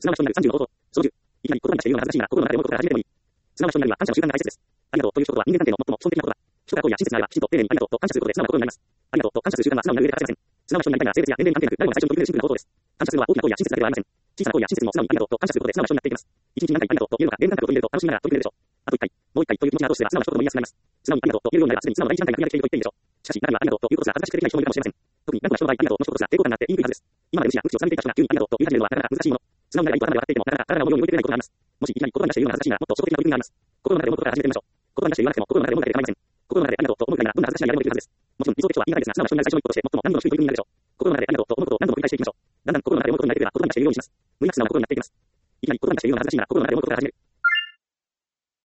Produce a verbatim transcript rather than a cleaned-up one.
すなわちとなるさんじゅうの方法。操縦。いきなり言葉に出しているような難しいが、心の中で思うことから始めてもいい。すなわちとなるは感謝の習慣が大切です。ありがとうという一言は人間関係の最も基本的なことだ。人から行為や親切な愛は、きちんと丁寧にありがとうと感謝することで素直な心になります。ありがとうと感謝する習慣は素直な上で欠かせません。すなわちとなりたいが性別や年齢に関係なく、誰も最初に取り組めるシンプルな方法です。感謝するのは大きな行為や親切だけではありません。小さな行為や親切も素直にありがとうと感謝することで素直な人になっていきます。一日に何回ありがとうと言えるのか、ゲーム感覚を取り入れると楽しみながら取り組めるでしょう。あと一回、もう一回という気持ちが後しては素直な人とも言いやすくなります。素直にありがとうと言えるようになれば、すでに素直な第一段階がクリアできていると言っていいでしょう。しかし、誰もありがとうということすら恥ずかしくてできない人もいるかもしれません。特に何とか人の場合、ありがとうの一言すら抵抗感があって言いにくいはずです。今まで無視や無口を貫いていた人が急にありがとうと言い始めるのはなかなか難しいもの。素直になればいいと頭で分かっていても、なかなか体が思うように動いていないことがあります。もしいきなり言葉に出しているような恥ずかしいなら、もっと初歩的な取り組みがあります。心の中で思うことから始めてみましょう。言葉に出して言わなくても、心の中で思うだけで構いません。心の中でありがとうと思うくらいなら、どんな恥ずかしいなやりもできるはずです。もちろん理想的とは言い難いですが、素直な人になる最初の一歩として、最も難度の低い取り組みになるでしょう。心の中でありがとうと思うことを何度も繰り返していきましょう。だんだん心の中で思うことになれてくれば、言葉に出しているようにします。